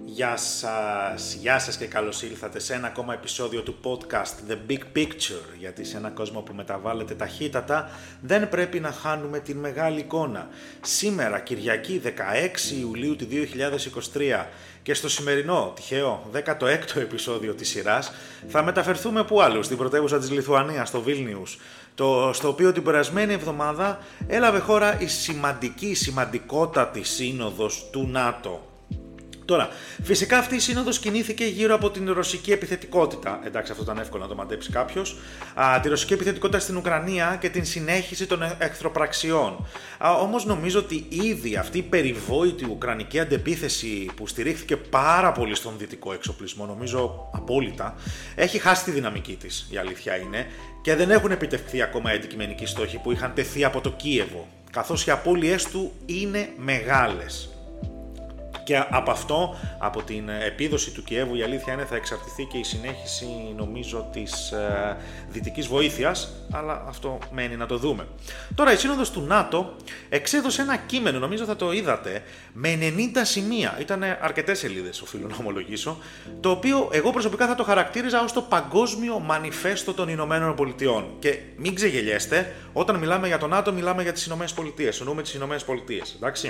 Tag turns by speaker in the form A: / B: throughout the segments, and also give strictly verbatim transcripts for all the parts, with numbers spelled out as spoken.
A: Γεια σας, γεια σας και καλώς ήλθατε σε ένα ακόμα επεισόδιο του podcast The Big Picture, γιατί σε ένα κόσμο που μεταβάλλεται ταχύτατα δεν πρέπει να χάνουμε την μεγάλη εικόνα. Σήμερα, Κυριακή δεκαέξι Ιουλίου του δύο χιλιάδες είκοσι τρία, και στο σημερινό, τυχαίο, δέκατο έκτο επεισόδιο της σειράς, θα μεταφερθούμε που άλλου, στην πρωτεύουσα της Λιθουανίας, στο Βίλνιους, το, στο οποίο την περασμένη εβδομάδα έλαβε χώρα η σημαντική, σημαντικότατη σύνοδος του ΝΑΤΟ. Τώρα, φυσικά αυτή η σύνοδος κινήθηκε γύρω από την ρωσική επιθετικότητα. Εντάξει, αυτό ήταν εύκολο να το μαντέψει κάποιος. Α, τη ρωσική επιθετικότητα στην Ουκρανία και την συνέχιση των εχθροπραξιών. Α, όμως νομίζω ότι ήδη αυτή η περιβόητη ουκρανική αντεπίθεση που στηρίχθηκε πάρα πολύ στον δυτικό εξοπλισμό, νομίζω απόλυτα, έχει χάσει τη δυναμική της, η αλήθεια είναι, και δεν έχουν επιτευχθεί ακόμα οι αντικειμενικοί στόχοι που είχαν τεθεί από το Κίεβο, καθώς οι απώλειές του είναι μεγάλες. Και από αυτό, από την επίδοση του Κιέβου, η αλήθεια είναι θα εξαρτηθεί και η συνέχιση, νομίζω, της ε, δυτικής βοήθειας, αλλά αυτό μένει να το δούμε. Τώρα, η σύνοδος του ΝΑΤΟ εξέδωσε ένα κείμενο, νομίζω θα το είδατε, με ενενήντα σημεία, ήταν αρκετές σελίδες, οφείλω να ομολογήσω, το οποίο εγώ προσωπικά θα το χαρακτήριζα ως το παγκόσμιο μανιφέστο των Ηνωμένων Πολιτειών. Και μην ξεγελιέστε, όταν μιλάμε για το ΝΑΤΟ, μιλάμε για τις Ηνωμένες Πολιτείες, εννοούμε τις Ηνωμένες Πολιτείες, εντάξει.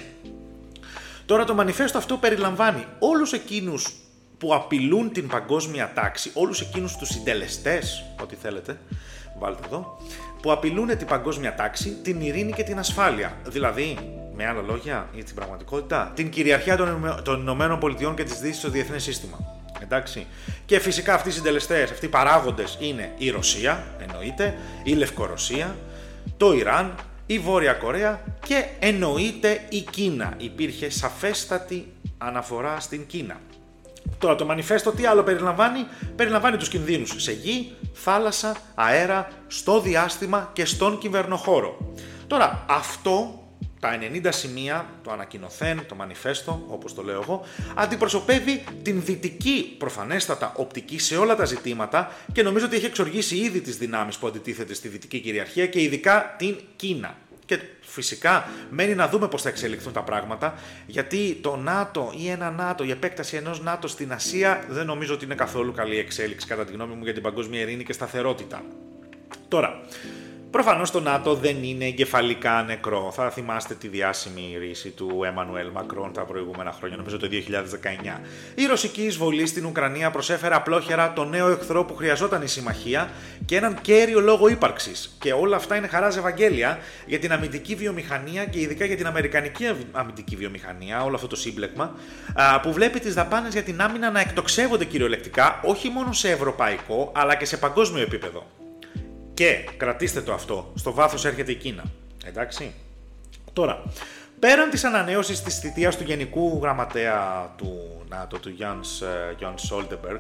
A: Τώρα το μανιφέστο αυτό περιλαμβάνει όλους εκείνους που απειλούν την παγκόσμια τάξη, όλους εκείνους τους συντελεστές, ό,τι θέλετε, βάλτε εδώ, που απειλούν την παγκόσμια τάξη, την ειρήνη και την ασφάλεια. Δηλαδή, με άλλα λόγια, ή την πραγματικότητα, την κυριαρχία των Ηνωμένων Πολιτειών και της Δύσης στο διεθνές σύστημα. Εντάξει. Και φυσικά αυτοί οι συντελεστές, αυτοί οι παράγοντες είναι η Ρωσία, εννοείται, η Λευκορωσία, το Ιράν, η Βόρεια Κορέα και εννοείται η Κίνα. Υπήρχε σαφέστατη αναφορά στην Κίνα. Τώρα το μανιφέστο τι άλλο περιλαμβάνει? Περιλαμβάνει τους κινδύνους σε γη, θάλασσα, αέρα, στο διάστημα και στον κυβερνοχώρο. Τώρα αυτό, τα ενενήντα σημεία, το ανακοινωθέν, το μανιφέστο, όπως το λέω εγώ, αντιπροσωπεύει την δυτική προφανέστατα οπτική σε όλα τα ζητήματα και νομίζω ότι έχει εξοργήσει ήδη τις δυνάμεις που αντιτίθεται στη δυτική κυριαρχία και ειδικά την Κίνα. Και φυσικά μένει να δούμε πώς θα εξελιχθούν τα πράγματα, γιατί το ΝΑΤΟ ή ένα ΝΑΤΟ, η επέκταση ενός ΝΑΤΟ στην Ασία δεν νομίζω ότι είναι καθόλου καλή εξέλιξη κατά τη γνώμη μου για την παγκόσμια ειρήνη και σταθερότητα. Τώρα, προφανώς το ΝΑΤΟ δεν είναι εγκεφαλικά νεκρό. Θα θυμάστε τη διάσημη ρίση του Εμμανουέλ Μακρόν τα προηγούμενα χρόνια, νομίζω το δύο χιλιάδες δεκαεννιά. Η ρωσική εισβολή στην Ουκρανία προσέφερε απλόχερα το νέο εχθρό που χρειαζόταν η συμμαχία και έναν κέριο λόγο ύπαρξης. Και όλα αυτά είναι χαράς Ευαγγέλια για την αμυντική βιομηχανία και ειδικά για την αμερικανική αμυντική βιομηχανία, όλο αυτό το σύμπλεγμα, που βλέπει τις δαπάνες για την άμυνα να εκτοξεύονται κυριολεκτικά, όχι μόνο σε ευρωπαϊκό αλλά και σε παγκόσμιο επίπεδο. Και κρατήστε το αυτό, στο βάθος έρχεται η Κίνα. Εντάξει. Τώρα, πέραν της ανανέωσης της θητείας του Γενικού Γραμματέα του ΝΑΤΟ, του Jens Stoltenberg,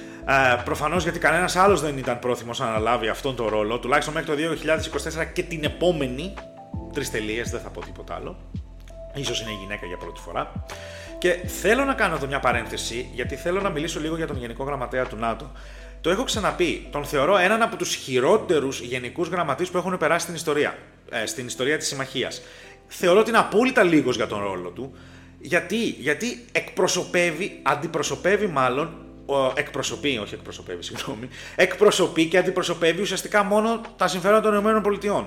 A: προφανώς γιατί κανένας άλλος δεν ήταν πρόθυμος να αναλάβει αυτόν τον ρόλο, τουλάχιστον μέχρι το δύο χιλιάδες είκοσι τέσσερα και την επόμενη, τρεις τελείες, δεν θα πω τίποτα άλλο, ίσως είναι η γυναίκα για πρώτη φορά. Και θέλω να κάνω εδώ μια παρένθεση, γιατί θέλω να μιλήσω λίγο για τον Γενικό Γραμματέα του ΝΑΤΟ. Το έχω ξαναπεί, τον θεωρώ έναν από τους χειρότερους γενικούς γραμματείς που έχουν περάσει στην ιστορία, ε, στην ιστορία της συμμαχίας. Θεωρώ ότι είναι απόλυτα λίγος για τον ρόλο του, γιατί, γιατί εκπροσωπεύει, αντιπροσωπεύει μάλλον, ο, εκπροσωπεί, όχι εκπροσωπεύει, συγγνώμη, εκπροσωπεί και αντιπροσωπεύει ουσιαστικά μόνο τα συμφέροντα των ΗΠΑ.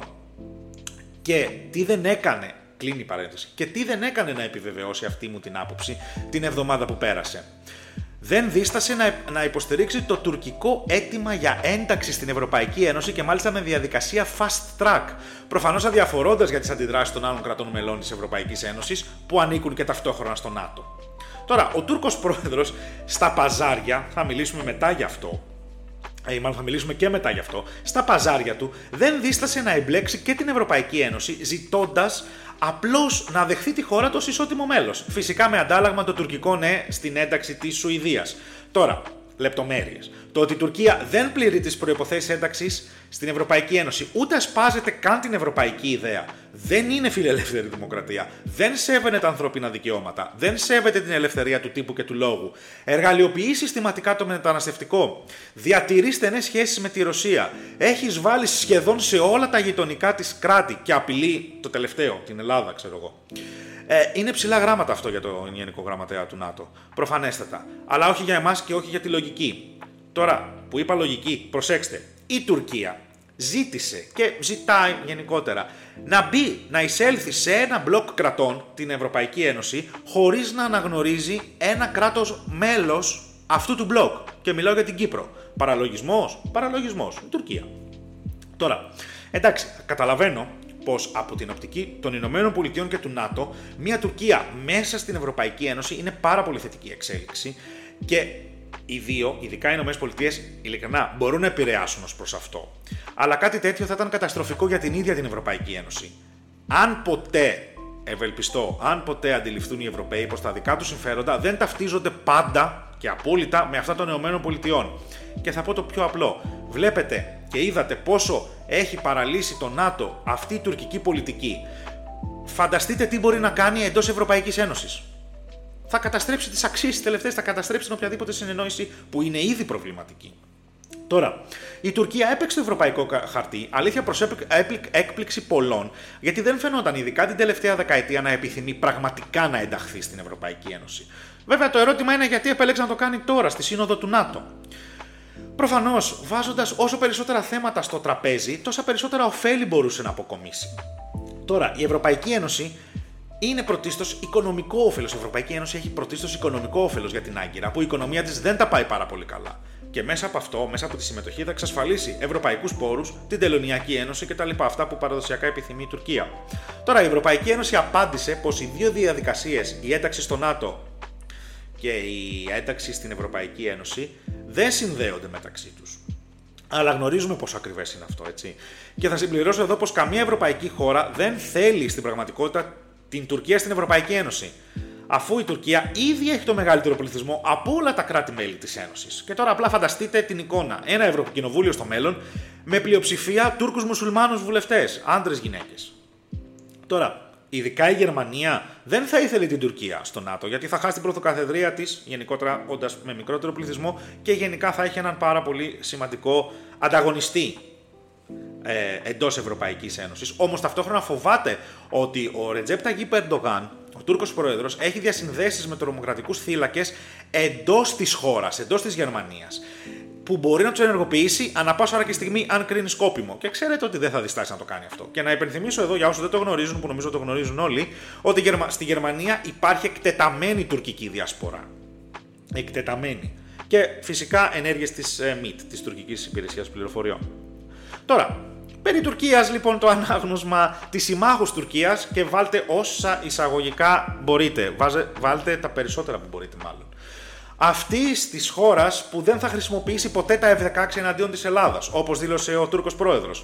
A: Και τι δεν έκανε, κλείνει η παρένθεση, και τι δεν έκανε να επιβεβαιώσει αυτή μου την άποψη την εβδομάδα που πέρασε. Δεν δίστασε να, να υποστηρίξει το τουρκικό αίτημα για ένταξη στην Ευρωπαϊκή Ένωση και μάλιστα με διαδικασία fast track, προφανώς αδιαφορώντας για τις αντιδράσεις των άλλων κρατών μελών της Ευρωπαϊκής Ένωσης που ανήκουν και ταυτόχρονα στο ΝΑΤΟ. Τώρα, ο Τούρκος πρόεδρος στα παζάρια, θα μιλήσουμε μετά γι' αυτό, ή μάλλον θα μιλήσουμε και μετά γι' αυτό, στα παζάρια του δεν δίστασε να εμπλέξει και την Ευρωπαϊκή Ένωση, ζητώντας απλώς να δεχθεί τη χώρα του ως ισότιμο μέλος. Φυσικά με αντάλλαγμα το τουρκικό ναι στην ένταξη της Σουηδίας. Τώρα, λεπτομέρειες. Το ότι η Τουρκία δεν πληρεί τις προϋποθέσεις ένταξης στην Ευρωπαϊκή Ένωση, ούτε ασπάζεται καν την ευρωπαϊκή ιδέα, δεν είναι φιλελεύθερη δημοκρατία, δεν σέβεται τα ανθρώπινα δικαιώματα, δεν σέβεται την ελευθερία του τύπου και του λόγου, εργαλειοποιεί συστηματικά το μεταναστευτικό, διατηρεί στενές σχέσεις με τη Ρωσία, έχει εισβάλει σχεδόν σε όλα τα γειτονικά της κράτη και απειλεί το τελευταίο, την Ελλάδα, ξέρω εγώ. Ε, είναι ψηλά γράμματα αυτό για τον Γενικό Γραμματέα του ΝΑΤΟ. Προφανέστατα. Αλλά όχι για εμάς και όχι για τη λογική. Τώρα που είπα λογική, προσέξτε. Η Τουρκία ζήτησε και ζητάει γενικότερα να μπει, να εισέλθει σε ένα μπλοκ κρατών, την Ευρωπαϊκή Ένωση, χωρίς να αναγνωρίζει ένα κράτος μέλος αυτού του μπλοκ. Και μιλάω για την Κύπρο. Παραλογισμός, παραλογισμός. Η Τουρκία. Τώρα, εντάξει, καταλαβαίνω πως από την οπτική των Ηνωμένων Πολιτειών και του ΝΑΤΟ, μια Τουρκία μέσα στην Ευρωπαϊκή Ένωση είναι πάρα πολύ θετική εξέλιξη και οι δύο, ειδικά οι Ηνωμένες Πολιτείες, ειλικρινά μπορούν να επηρεάσουν ως προς αυτό. Αλλά κάτι τέτοιο θα ήταν καταστροφικό για την ίδια την Ευρωπαϊκή Ένωση. Αν ποτέ, ευελπιστώ, αν ποτέ αντιληφθούν οι Ευρωπαίοι πως τα δικά τους συμφέροντα δεν ταυτίζονται πάντα και απόλυτα με αυτά των Ηνωμένων Πολιτειών. Και θα πω το πιο απλό. Βλέπετε και είδατε πόσο έχει παραλύσει το ΝΑΤΟ αυτή η τουρκική πολιτική. Φανταστείτε τι μπορεί να κάνει εντός Ευρωπαϊκής Ένωσης. Θα καταστρέψει τις αξίες τις τελευταίες, θα καταστρέψει την οποιαδήποτε συνεννόηση που είναι ήδη προβληματική. Τώρα, η Τουρκία έπαιξε το ευρωπαϊκό χαρτί, αλήθεια προς έκπληξη πολλών, γιατί δεν φαινόταν ειδικά την τελευταία δεκαετία να επιθυμεί πραγματικά να ενταχθεί στην Ευρωπαϊκή Ένωση. Βέβαια, το ερώτημα είναι γιατί επέλεξε να το κάνει τώρα, στη Σύνοδο του ΝΑΤΟ. Προφανώς, βάζοντας όσο περισσότερα θέματα στο τραπέζι, τόσα περισσότερα ωφέλη μπορούσε να αποκομίσει. Τώρα, η Ευρωπαϊκή Ένωση είναι πρωτίστως οικονομικό όφελος. Η Ευρωπαϊκή Ένωση έχει πρωτίστως οικονομικό όφελος για την Άγκυρα, που η οικονομία της δεν τα πάει πάρα πολύ καλά. Και μέσα από αυτό, μέσα από τη συμμετοχή, θα εξασφαλίσει ευρωπαϊκούς πόρους, την Τελωνειακή Ένωση κτλ. Αυτά που παραδοσιακά επιθυμεί η Τουρκία. Τώρα, η Ευρωπαϊκή Ένωση απάντησε πως οι δύο διαδικασίες, η ένταξη στο ΝΑΤΟ και η ένταξη στην Ευρωπαϊκή Ένωση, δεν συνδέονται μεταξύ τους. Αλλά γνωρίζουμε πόσο ακριβές είναι αυτό, έτσι. Και θα συμπληρώσω εδώ πως καμία ευρωπαϊκή χώρα δεν θέλει στην πραγματικότητα την Τουρκία στην Ευρωπαϊκή Ένωση. Αφού η Τουρκία ήδη έχει το μεγαλύτερο πληθυσμό από όλα τα κράτη-μέλη της Ένωσης. Και τώρα απλά φανταστείτε την εικόνα. Ένα Ευρωκοινοβούλιο στο μέλλον με πλειοψηφία Τούρκους μουσουλμάνους βουλευτές, άντρες γυναίκες. Τώρα, ειδικά η Γερμανία δεν θα ήθελε την Τουρκία στο ΝΑΤΟ, γιατί θα χάσει την πρωτοκαθεδρία της, γενικότερα όντας με μικρότερο πληθυσμό, και γενικά θα έχει έναν πάρα πολύ σημαντικό ανταγωνιστή ε, εντός Ευρωπαϊκής Ένωσης. Όμως ταυτόχρονα φοβάται ότι ο Ρετζέπ Ταγιίπ Ερντογάν, ο Τούρκος πρόεδρος, έχει διασυνδέσεις με τρομοκρατικούς θύλακες εντός της χώρας, εντός της Γερμανίας, που μπορεί να τους ενεργοποιήσει ανά πάσα ώρα και στιγμή, αν κρίνει σκόπιμο. Και ξέρετε ότι δεν θα διστάσει να το κάνει αυτό. Και να υπενθυμίσω εδώ, για όσους δεν το γνωρίζουν, που νομίζω το γνωρίζουν όλοι, ότι στη Γερμανία υπάρχει εκτεταμένη τουρκική διασπορά. Εκτεταμένη. Και φυσικά ενέργειες της ε, εμ άι τι, της Τουρκικής Υπηρεσίας Πληροφοριών. Τώρα, περί Τουρκίας λοιπόν το ανάγνωσμα της συμμάχους Τουρκίας, και βάλτε όσα εισαγωγικά μπορείτε. Βάζε, βάλτε τα περισσότερα που μπορείτε μάλλον. Αυτής της χώρας που δεν θα χρησιμοποιήσει ποτέ τα εφ δεκαέξι εναντίον της Ελλάδας, όπως δήλωσε ο Τούρκος πρόεδρος.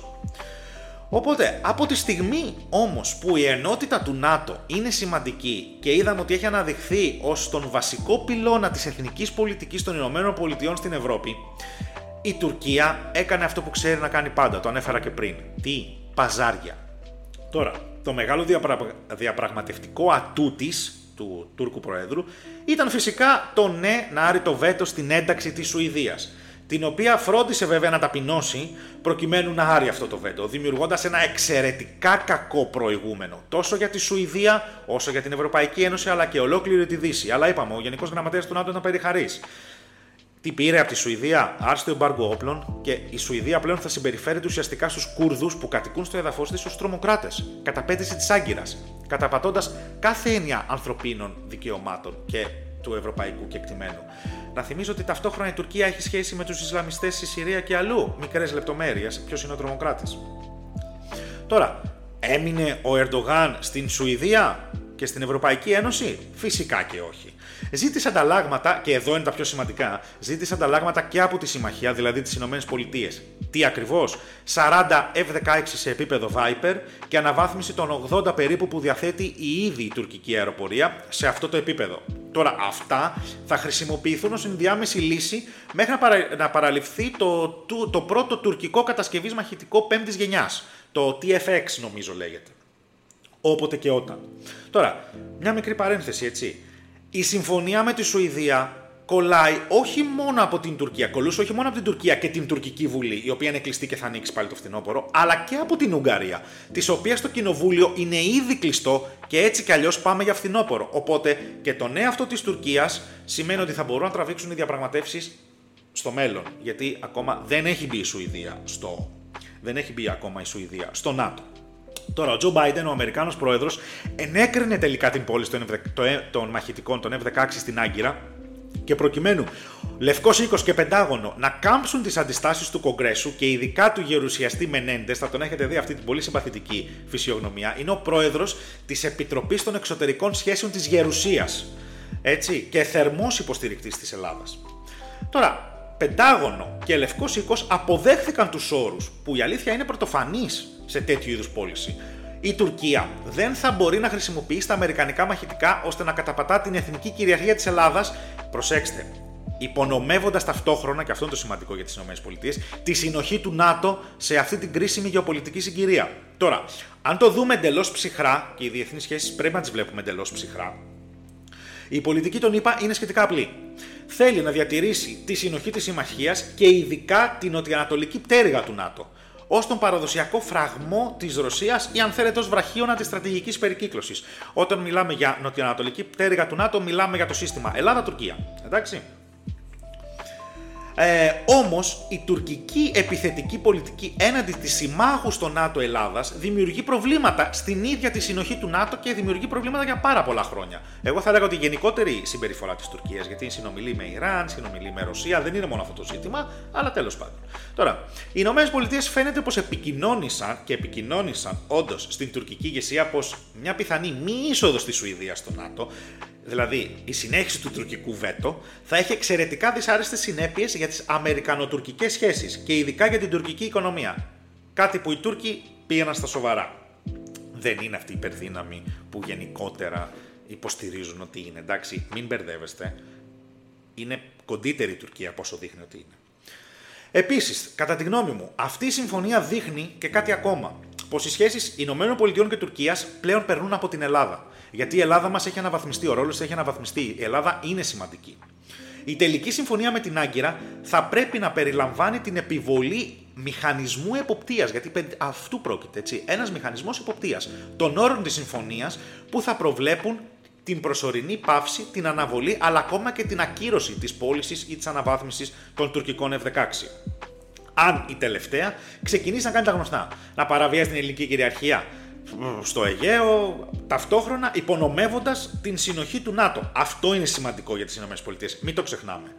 A: Οπότε, από τη στιγμή όμως που η ενότητα του ΝΑΤΟ είναι σημαντική και είδαμε ότι έχει αναδειχθεί ως τον βασικό πυλώνα της εθνικής πολιτικής των Ηνωμένων Πολιτειών στην Ευρώπη, η Τουρκία έκανε αυτό που ξέρει να κάνει πάντα, το ανέφερα και πριν. Τι? Παζάρια. Τώρα, το μεγάλο διαπρα... διαπραγματευτικό ατού της, του Τούρκου Προέδρου, ήταν φυσικά το ναι να άρει το βέτο στην ένταξη της Σουηδίας, την οποία φρόντισε βέβαια να ταπεινώσει προκειμένου να άρει αυτό το βέτο, δημιουργώντας ένα εξαιρετικά κακό προηγούμενο, τόσο για τη Σουηδία, όσο για την Ευρωπαϊκή Ένωση, αλλά και ολόκληρη τη Δύση. Αλλά είπαμε, ο Γενικός Γραμματέας του ΝΑΤΟ ήταν περιχαρής. Τι πήρε από τη Σουηδία? Άρσε το εμπάργκο όπλων, και η Σουηδία πλέον θα συμπεριφέρεται ουσιαστικά στους Κούρδους που κατοικούν στο έδαφος της ως τρομοκράτες. Καταπέτηση της Άγκυρας, καταπατώντας κάθε έννοια ανθρωπίνων δικαιωμάτων και του ευρωπαϊκού κεκτημένου. Να θυμίζω ότι ταυτόχρονα η Τουρκία έχει σχέση με τους Ισλαμιστές στη Συρία και αλλού. Μικρές λεπτομέρειες, ποιος είναι ο τρομοκράτης. Τώρα, έμεινε ο Ερντογάν στην Σουηδία και στην Ευρωπαϊκή Ένωση? Φυσικά και όχι. Ζήτησε ανταλλάγματα, και εδώ είναι τα πιο σημαντικά, ζήτησε ανταλλάγματα και από τη συμμαχία, δηλαδή τις Ηνωμένες Πολιτείες. Τι ακριβώς? σαράντα εφ δεκαέξι σε επίπεδο Viper και αναβάθμιση των ογδόντα περίπου που διαθέτει η ίδια η τουρκική αεροπορία σε αυτό το επίπεδο. Τώρα, αυτά θα χρησιμοποιηθούν ως ενδιάμεση λύση μέχρι να, παρα... να παραληφθεί το... Το... το πρώτο τουρκικό κατασκευής μαχητικό πέμπτης γενιάς. Το τι εφ εξ νομίζω λέγεται. Όποτε και όταν. Τώρα, μια μικρή παρένθεση, έτσι. Η συμφωνία με τη Σουηδία κολλάει όχι μόνο από την Τουρκία, κολλούσε όχι μόνο από την Τουρκία και την Τουρκική Βουλή, η οποία είναι κλειστή και θα ανοίξει πάλι το φθινόπωρο, αλλά και από την Ουγγαρία, της οποίας το κοινοβούλιο είναι ήδη κλειστό και έτσι κι αλλιώς πάμε για φθινόπωρο. Οπότε και το ναι αυτό της Τουρκίας σημαίνει ότι θα μπορούν να τραβήξουν οι διαπραγματεύσεις στο μέλλον, γιατί ακόμα δεν έχει μπει η Σουηδία στο, δεν έχει μπει ακόμα η Σουηδία στο ΝΑΤΟ. Τώρα, ο Τζο Μπάιντεν, ο Αμερικάνος πρόεδρος, ενέκρινε τελικά την πώληση των μαχητικών των εφ δεκαέξι στην Άγκυρα και προκειμένου Λευκός Οίκος και Πεντάγωνο να κάμψουν τις αντιστάσεις του Κογκρέσου και ειδικά του γερουσιαστή Μενέντες, θα τον έχετε δει αυτή την πολύ συμπαθητική φυσιογνωμία, είναι ο πρόεδρος της Επιτροπής των Εξωτερικών Σχέσεων της Γερουσίας. Έτσι, και θερμός υποστηρικτής της Ελλάδας. Τώρα, Πεντάγωνο και Λευκός Οίκος αποδέχθηκαν τους όρους, που η αλήθεια είναι πρωτοφανής σε τέτοιου είδους πώληση. Η Τουρκία δεν θα μπορεί να χρησιμοποιήσει τα αμερικανικά μαχητικά ώστε να καταπατά την εθνική κυριαρχία της Ελλάδας, προσέξτε, υπονομεύοντας ταυτόχρονα, και αυτό είναι το σημαντικό για τις ΗΠΑ, τη συνοχή του ΝΑΤΟ σε αυτή την κρίσιμη γεωπολιτική συγκυρία. Τώρα, αν το δούμε εντελώς ψυχρά, και οι διεθνείς σχέσεις πρέπει να τις βλέπουμε εντελώς ψυχρά, η πολιτική των ΗΠΑ είναι σχετικά απλή. Θέλει να διατηρήσει τη συνοχή της συμμαχίας και ειδικά την νοτιοανατολική πτέρυγα του ΝΑΤΟ, ως τον παραδοσιακό φραγμό της Ρωσίας ή αν θέλετε ως βραχίωνα της στρατηγικής περικύκλωσης. Όταν μιλάμε για νοτιοανατολική πτέρυγα του ΝΑΤΟ, μιλάμε για το σύστημα Ελλάδα-Τουρκία. Εντάξει. Ε, όμως η τουρκική επιθετική πολιτική έναντι της συμμάχου στο ΝΑΤΟ Ελλάδας δημιουργεί προβλήματα στην ίδια τη συνοχή του ΝΑΤΟ και δημιουργεί προβλήματα για πάρα πολλά χρόνια. Εγώ θα έλεγα ότι η γενικότερη συμπεριφορά της Τουρκίας, γιατί συνομιλεί με Ιράν, συνομιλεί με Ρωσία, δεν είναι μόνο αυτό το ζήτημα, αλλά τέλος πάντων. Τώρα, οι ΗΠΑ φαίνεται πως επικοινώνησαν και επικοινώνησαν όντως στην τουρκική ηγεσία πως μια πιθανή μη είσοδο στη Σουηδία στο ΝΑΤΟ, δηλαδή η συνέχιση του τουρκικού βέτο, θα έχει εξαιρετικά δυσάρεστες συνέπειες για τις αμερικανοτουρκικές σχέσεις και ειδικά για την τουρκική οικονομία. Κάτι που οι Τούρκοι πήγαιναν στα σοβαρά. Δεν είναι αυτή η υπερδύναμη που γενικότερα υποστηρίζουν ότι είναι. Εντάξει, μην μπερδεύεστε. Είναι κοντύτερη η Τουρκία από όσο δείχνει ότι είναι. Επίσης, κατά τη γνώμη μου, αυτή η συμφωνία δείχνει και κάτι ακόμα. Πως οι σχέσεις ΗΠΑ και Τουρκίας πλέον περνούν από την Ελλάδα. Γιατί η Ελλάδα μας έχει αναβαθμιστεί, ο ρόλος έχει αναβαθμιστεί. Η Ελλάδα είναι σημαντική. Η τελική συμφωνία με την Άγκυρα θα πρέπει να περιλαμβάνει την επιβολή μηχανισμού εποπτείας. Γιατί αυτού πρόκειται, έτσι. Ένας μηχανισμός εποπτείας των όρων της συμφωνίας που θα προβλέπουν την προσωρινή πάυση, την αναβολή, αλλά ακόμα και την ακύρωση της πώλησης ή της αναβάθμισης των τουρκικών εφ δεκαέξι. Αν η τελευταία ξεκινήσει να κάνει τα γνωστά, να παραβιάζει την ελληνική κυριαρχία στο Αιγαίο, ταυτόχρονα υπονομεύοντας την συνοχή του ΝΑΤΟ. Αυτό είναι σημαντικό για τις ΗΠΑ, μην το ξεχνάμε.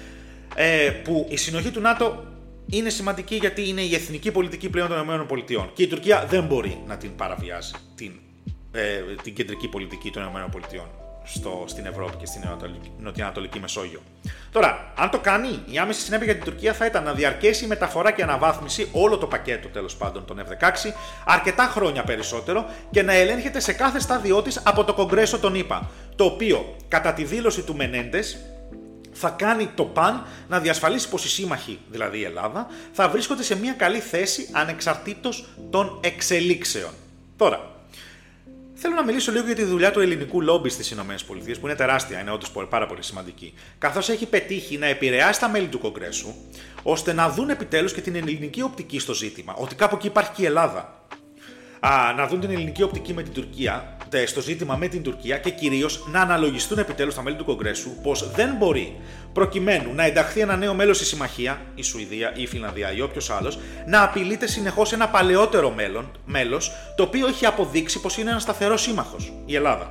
A: Ε, που η συνοχή του ΝΑΤΟ είναι σημαντική γιατί είναι η εθνική πολιτική πλέον των ΗΠΑ και η Τουρκία δεν μπορεί να την παραβιάσει την, ε, την κεντρική πολιτική των ΗΠΑ στο, στην Ευρώπη και στην νοτιοανατολική Μεσόγειο. Τώρα, αν το κάνει, η άμεση συνέπεια για την Τουρκία θα ήταν να διαρκέσει η μεταφορά και αναβάθμιση, όλο το πακέτο τέλος πάντων των εφ δεκαέξι, αρκετά χρόνια περισσότερο και να ελέγχεται σε κάθε στάδιο της από το Κογκρέσο των ΗΠΑ, το οποίο κατά τη δήλωση του Μενέντες θα κάνει το παν να διασφαλίσει πως οι σύμμαχοι, δηλαδή η Ελλάδα, θα βρίσκονται σε μια καλή θέση ανεξαρτήτως των εξελίξεων. Τώρα, θέλω να μιλήσω λίγο για τη δουλειά του ελληνικού λόμπι στις ΗΠΑ, που είναι τεράστια, είναι όντως πάρα πολύ σημαντική, καθώς έχει πετύχει να επηρεάσει τα μέλη του Κογκρέσου, ώστε να δουν επιτέλους και την ελληνική οπτική στο ζήτημα, ότι κάπου εκεί υπάρχει και η Ελλάδα. Α, να δουν την ελληνική οπτική με την Τουρκία, στο ζήτημα με την Τουρκία και κυρίως να αναλογιστούν επιτέλους τα μέλη του Κογκρέσου πως δεν μπορεί, προκειμένου να ενταχθεί ένα νέο μέλος στη συμμαχία, η Σουηδία ή η Φινλανδία ή όποιος άλλος, να απειλείται συνεχώς ένα παλαιότερο μέλλον, μέλος, το οποίο έχει αποδείξει πως είναι ένα σταθερό σύμμαχος, η Ελλάδα.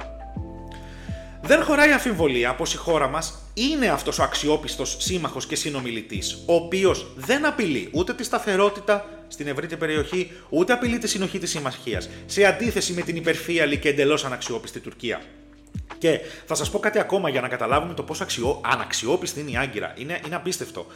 A: Δεν χωράει αμφιβολία πως η χώρα μας είναι αυτός ο αξιόπιστος σύμμαχος και συνομιλητής, ο οποίος δεν απειλεί ούτε τη σταθερότητα στην ευρύτερη περιοχή, ούτε απειλεί τη συνοχή της συμμαχίας, σε αντίθεση με την υπερφύαλη και εντελώς αναξιόπιστη Τουρκία. Και θα σας πω κάτι ακόμα για να καταλάβουμε το πόσο αξιό, αναξιόπιστη είναι η Άγκυρα. Είναι, είναι απίστευτο.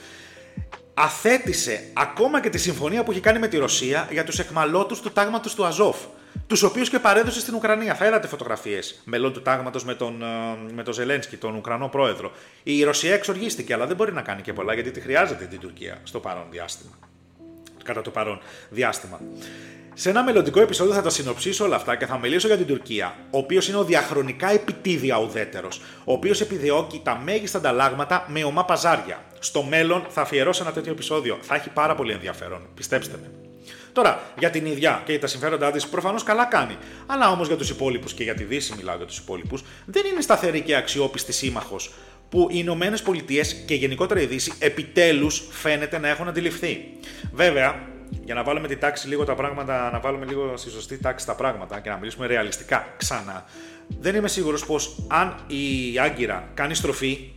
A: Αθέτησε ακόμα και τη συμφωνία που έχει κάνει με τη Ρωσία για τους αιχμαλώτους του τάγματος του Αζόφ, τους οποίους και παρέδωσε στην Ουκρανία. Θα είδατε φωτογραφίες μελών του τάγματος με τον, με τον Ζελένσκι, τον Ουκρανό πρόεδρο. Η Ρωσία εξοργίστηκε, αλλά δεν μπορεί να κάνει και πολλά γιατί τη χρειάζεται την Τουρκία στο παρόν διάστημα. Κατά το παρόν διάστημα. Σε ένα μελλοντικό επεισόδιο θα τα συνοψίσω όλα αυτά και θα μιλήσω για την Τουρκία, ο οποίος είναι ο διαχρονικά επιτίδια ουδέτερος, ο οποίος επιδιώκει τα μέγιστα ανταλλάγματα με ομά παζάρια. Στο μέλλον θα αφιερώσω ένα τέτοιο επεισόδιο. Θα έχει πάρα πολύ ενδιαφέρον, πιστέψτε με. Τώρα, για την ίδια και για τα συμφέροντά της προφανώς καλά κάνει. Αλλά όμως για τους υπόλοιπους και για τη Δύση, μιλάω για τους υπόλοιπους, δεν είναι σταθερή και αξιόπιστη σύμμαχος που οι Ηνωμένες Πολιτείες και γενικότερα η Δύση επιτέλους φαίνεται να έχουν αντιληφθεί. Βέβαια, για να βάλουμε τη τάξη λίγο τα πράγματα, να βάλουμε λίγο στη σωστή τάξη τα πράγματα και να μιλήσουμε ρεαλιστικά ξανά, δεν είμαι σίγουρος πως αν η Άγκυρα κάνει στροφή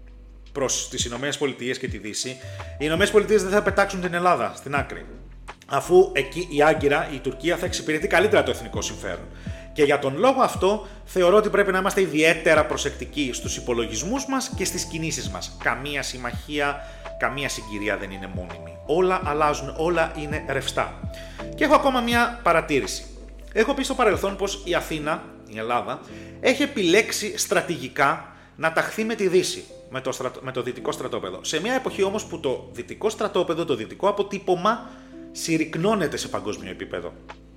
A: προς τις Ηνωμένες Πολιτείες και τη Δύση, οι Ηνωμένες Πολιτείες δεν θα πετάξουν την Ελλάδα στην άκρη. Αφού εκεί η Άγκυρα, η Τουρκία θα εξυπηρετεί καλύτερα το εθνικό συμφέρον. Και για τον λόγο αυτό θεωρώ ότι πρέπει να είμαστε ιδιαίτερα προσεκτικοί στους υπολογισμούς μας και στις κινήσεις μας. Καμία συμμαχία, καμία συγκυρία δεν είναι μόνιμη. Όλα αλλάζουν, όλα είναι ρευστά. Και έχω ακόμα μια παρατήρηση. Έχω πει στο παρελθόν πως η Αθήνα, η Ελλάδα, έχει επιλέξει στρατηγικά να ταχθεί με τη Δύση, με το, στρατο, με το δυτικό στρατόπεδο. Σε μια εποχή όμως που το δυτικό στρατόπεδο, το δυτικό αποτύπωμα, συρρυκνώνεται σε παγκόσμιο επίπεδο.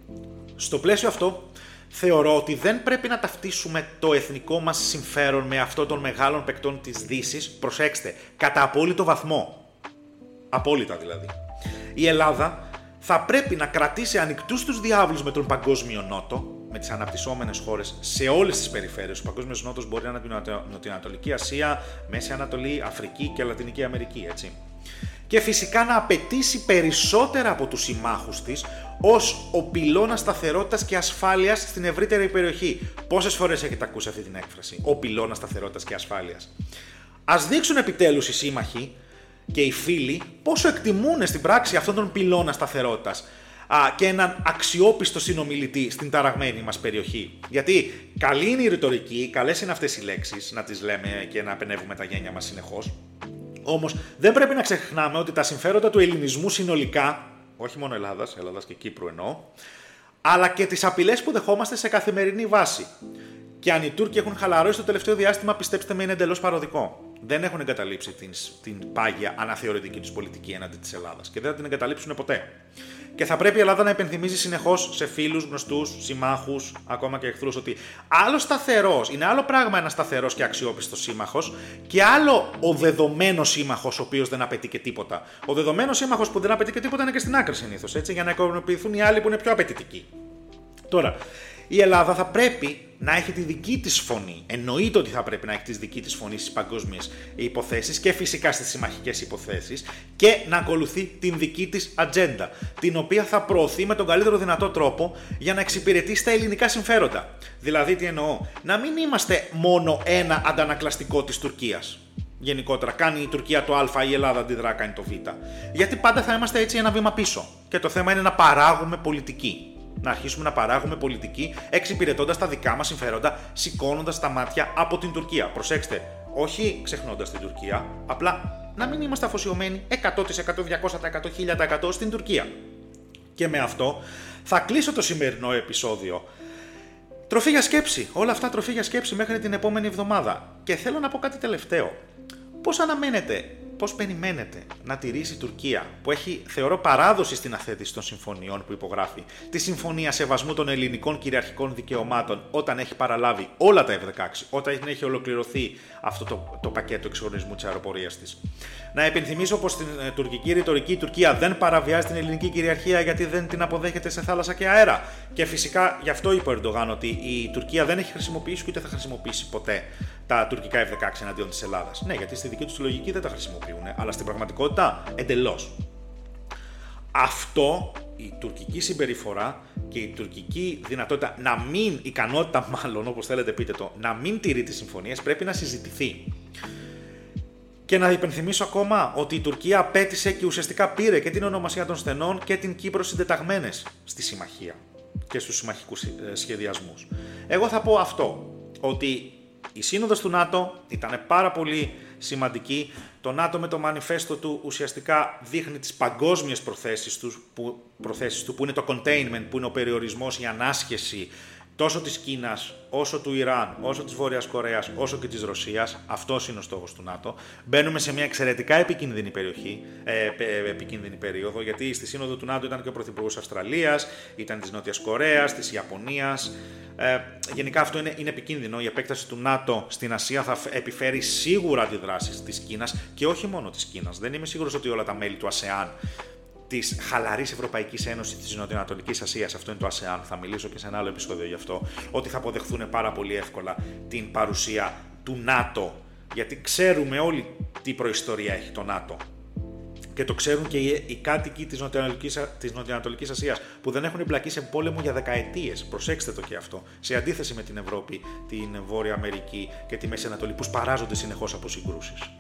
A: Στο πλαίσιο αυτό, θεωρώ ότι δεν πρέπει να ταυτίσουμε το εθνικό μας συμφέρον με αυτό των μεγάλων παικτών της Δύσης, προσέξτε, κατά απόλυτο βαθμό. Απόλυτα δηλαδή. Η Ελλάδα θα πρέπει να κρατήσει ανοιχτούς τους διάβλους με τον παγκόσμιο νότο, με τις αναπτυσσόμενες χώρες σε όλες τις περιφέρειες. Ο παγκόσμιος νότος μπορεί να είναι Νοτιοανατολική Ασία, Μέση Ανατολή, Αφρική και Λατινική Αμερική, έτσι. Και φυσικά να απαιτήσει περισσότερα από τους συμμάχους της ως ο πυλώνας σταθερότητας και ασφάλειας στην ευρύτερη περιοχή. Πόσες φορές έχετε ακούσει αυτή την έκφραση, ο πυλώνας σταθερότητας και ασφάλειας? Ας δείξουν επιτέλους οι σύμμαχοι και οι φίλοι πόσο εκτιμούν στην πράξη αυτόν τον πυλώνα σταθερότητας και έναν αξιόπιστο συνομιλητή στην ταραγμένη μας περιοχή. Γιατί καλή είναι η ρητορική, καλές είναι αυτές οι λέξεις, να τις λέμε και να πενεύουμε τα γένια μας συνεχώς. Όμως δεν πρέπει να ξεχνάμε ότι τα συμφέροντα του ελληνισμού συνολικά, όχι μόνο Ελλάδας, Ελλάδας και Κύπρου εννοώ, αλλά και τις απειλές που δεχόμαστε σε καθημερινή βάση. Και αν οι Τούρκοι έχουν χαλαρώσει το τελευταίο διάστημα, πιστέψτε με, είναι εντελώς παροδικό. Δεν έχουν εγκαταλείψει την, την πάγια αναθεωρητική τους πολιτική έναντι της Ελλάδας και δεν θα την εγκαταλείψουν ποτέ. Και θα πρέπει η Ελλάδα να υπενθυμίζει συνεχώς σε φίλους, γνωστούς, συμμάχους, ακόμα και εχθρούς, ότι άλλο σταθερός, είναι άλλο πράγμα ένας σταθερός και αξιόπιστος σύμμαχος και άλλο ο δεδομένος σύμμαχος, ο οποίος δεν απαιτεί και τίποτα. Ο δεδομένος σύμμαχος που δεν απαιτεί και τίποτα είναι και στην άκρη συνήθως, έτσι, για να ικανοποιηθούν οι άλλοι που είναι πιο απαιτητικοί. Τώρα, η Ελλάδα θα πρέπει να έχει τη δική της φωνή. Εννοείται ότι θα πρέπει να έχει τη δική της φωνή στις παγκόσμιες υποθέσεις και φυσικά στις συμμαχικές υποθέσεις και να ακολουθεί την δική της ατζέντα, την οποία θα προωθεί με τον καλύτερο δυνατό τρόπο για να εξυπηρετήσει τα ελληνικά συμφέροντα. Δηλαδή, τι εννοώ, να μην είμαστε μόνο ένα αντανακλαστικό της Τουρκίας. Γενικότερα, κάνει η Τουρκία το Α, η Ελλάδα αντιδρά, κάνει το Β. Γιατί πάντα θα είμαστε έτσι ένα βήμα πίσω. Και το θέμα είναι να παράγουμε πολιτική. Να αρχίσουμε να παράγουμε πολιτική εξυπηρετώντας τα δικά μας συμφέροντα, σηκώνοντας τα μάτια από την Τουρκία. Προσέξτε, όχι ξεχνώντας την Τουρκία, απλά να μην είμαστε αφοσιωμένοι εκατό τοις εκατό, διακόσια τοις εκατό, χίλια τοις εκατό στην Τουρκία. Και με αυτό θα κλείσω το σημερινό επεισόδιο. Τροφή για σκέψη, όλα αυτά τροφή για σκέψη μέχρι την επόμενη εβδομάδα. Και θέλω να πω κάτι τελευταίο. Πώς αναμένετε, πώς περιμένετε να τηρήσει η Τουρκία, που έχει, θεωρώ, παράδοση στην αθέτηση των συμφωνιών που υπογράφει, τη Συμφωνία Σεβασμού των Ελληνικών Κυριαρχικών Δικαιωμάτων, όταν έχει παραλάβει όλα τα εφ δεκαέξι, όταν έχει ολοκληρωθεί αυτό το, το πακέτο εξυγχρονισμού της αεροπορίας της. Να υπενθυμίσω πως στην ε, τουρκική ρητορική η Τουρκία δεν παραβιάζει την ελληνική κυριαρχία γιατί δεν την αποδέχεται σε θάλασσα και αέρα. Και φυσικά γι' αυτό είπε ο Ερντογάν ότι η Τουρκία δεν έχει χρησιμοποιήσει και ούτε θα χρησιμοποιήσει ποτέ τα τουρκικά εφ δεκαέξι εναντίον της Ελλάδας. Ναι, γιατί στη δική τους λογική δεν τα χρησιμοποιούν, αλλά στην πραγματικότητα εντελώς. Αυτό, η τουρκική συμπεριφορά και η τουρκική δυνατότητα να μην, ικανότητα μάλλον, όπως θέλετε πείτε το, να μην τηρεί τις συμφωνίες, πρέπει να συζητηθεί. Και να υπενθυμίσω ακόμα ότι η Τουρκία απέτησε και ουσιαστικά πήρε και την ονομασία των στενών και την Κύπρο συντεταγμένες στη συμμαχία και στους συμμαχικούς σχεδιασμούς. Εγώ θα πω αυτό, ότι η σύνοδος του ΝΑΤΟ ήταν πάρα πολύ σημαντική. Το ΝΑΤΟ με το μανιφέστο του ουσιαστικά δείχνει τις παγκόσμιες προθέσεις του, που, προθέσεις του, που είναι το containment, που είναι ο περιορισμός, η ανάσχεση τόσο της Κίνας, όσο του Ιράν, όσο της Βόρειας Κορέας, όσο και της Ρωσίας. Αυτός είναι ο στόχος του ΝΑΤΟ. Μπαίνουμε σε μια εξαιρετικά επικίνδυνη περιοχή, ε, επικίνδυνη περίοδο, γιατί στη σύνοδο του ΝΑΤΟ ήταν και ο Πρωθυπουργός Αυστραλίας, ήταν της Νότιας Κορέας, της Ιαπωνίας. Ε, γενικά αυτό είναι, είναι επικίνδυνο. Η επέκταση του ΝΑΤΟ στην Ασία θα επιφέρει σίγουρα αντιδράσεις της Κίνας και όχι μόνο της Κίνας. Δεν είμαι σίγουρος ότι όλα τα μέλη του ΑΣΕΑΝ, της χαλαρής Ευρωπαϊκής Ένωσης της Νοτιοανατολικής Ασίας, αυτό είναι το ΑΣΕΑΝ, θα μιλήσω και σε ένα άλλο επεισόδιο γι' αυτό, ότι θα αποδεχθούν πάρα πολύ εύκολα την παρουσία του ΝΑΤΟ, γιατί ξέρουμε όλοι τι προϊστορία έχει το ΝΑΤΟ. Και το ξέρουν και οι, οι κάτοικοι της Νοτιοανατολικής, της Νοτιοανατολικής Ασίας, που δεν έχουν εμπλακεί σε πόλεμο για δεκαετίες. Προσέξτε το και αυτό. Σε αντίθεση με την Ευρώπη, την Βόρεια Αμερική και τη Μέση Ανατολή, που σπαράζονται συνεχώς από συγκρούσεις.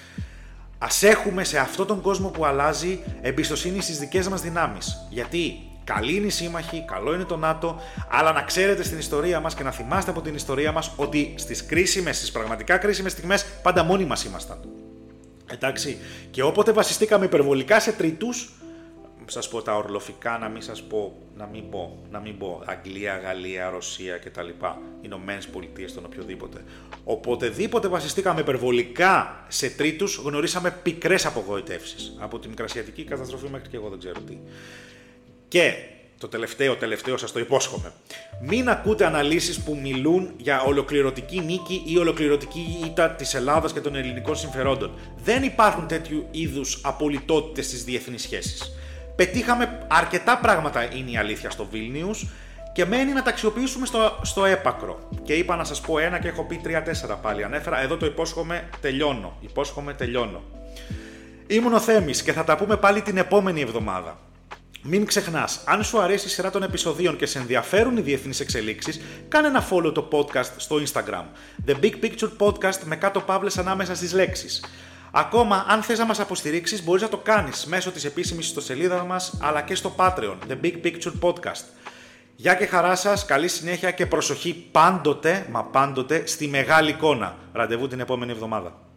A: Ας έχουμε σε αυτόν τον κόσμο που αλλάζει εμπιστοσύνη στις δικές μας δυνάμεις. Γιατί καλή είναι η σύμμαχοι, καλό είναι το ΝΑΤΟ, αλλά να ξέρετε στην ιστορία μας και να θυμάστε από την ιστορία μας ότι στις κρίσιμες, στις πραγματικά κρίσιμες στιγμές πάντα μόνοι μας ήμασταν. Εντάξει, και όποτε βασιστήκαμε υπερβολικά σε τρίτους, σας πω τα ορλοφικά, να μην σας πω, να μην πω, να μην πω Αγγλία, Γαλλία, Ρωσία κτλ. Ηνωμένες Πολιτείες, τον οποιοδήποτε. Οποτεδήποτε βασιστήκαμε υπερβολικά σε τρίτους, γνωρίσαμε πικρές απογοητεύσεις. Από τη μικρασιατική καταστροφή μέχρι και εγώ δεν ξέρω τι. Και το τελευταίο, τελευταίο σας το υπόσχομαι. Μην ακούτε αναλύσεις που μιλούν για ολοκληρωτική νίκη ή ολοκληρωτική ήττα της Ελλάδας και των ελληνικών συμφερόντων. Δεν υπάρχουν τέτοιου είδους απολυτότητες στις διεθνείς σχέσεις. Πετύχαμε αρκετά πράγματα, είναι η αλήθεια, στο Βίλνιους και μένει να τα αξιοποιήσουμε στο, στο έπακρο. Και είπα να σας πω ένα και έχω πει τρία-τέσσερα πάλι. Ανέφερα, εδώ το υπόσχομαι, τελειώνω. Υπόσχομαι, τελειώνω. Ήμουν ο Θέμης και θα τα πούμε πάλι την επόμενη εβδομάδα. Μην ξεχνάς, αν σου αρέσει η σειρά των επεισοδίων και σε ενδιαφέρουν οι διεθνείς εξελίξεις, κάνε ένα follow το podcast στο Instagram. The Big Picture Podcast με κάτω παύλες ανάμεσα στις λέξεις. Ακόμα, αν θες να μας αποστηρίξεις, μπορείς να το κάνεις μέσω της επίσημης ιστοσελίδας μας, αλλά και στο Patreon, The Big Picture Podcast. Γεια και χαρά σας, καλή συνέχεια και προσοχή πάντοτε, μα πάντοτε, στη μεγάλη εικόνα. Ραντεβού την επόμενη εβδομάδα.